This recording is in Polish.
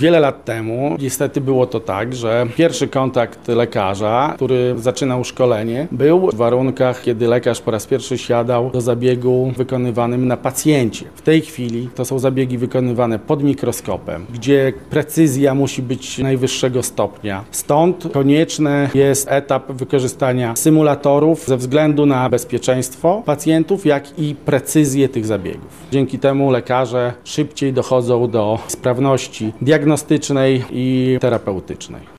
Wiele lat temu niestety było to tak, że pierwszy kontakt lekarza, który zaczynał szkolenie, był w warunkach, kiedy lekarz po raz pierwszy siadał do zabiegu wykonywanym na pacjencie. W tej chwili to są zabiegi wykonywane pod mikroskopem, gdzie precyzja musi być najwyższego stopnia. Stąd konieczny jest etap wykorzystania symulatorów ze względu na bezpieczeństwo pacjentów, jak i precyzję tych zabiegów. Dzięki temu lekarze szybciej dochodzą do sprawności diagnostycznej i terapeutycznej.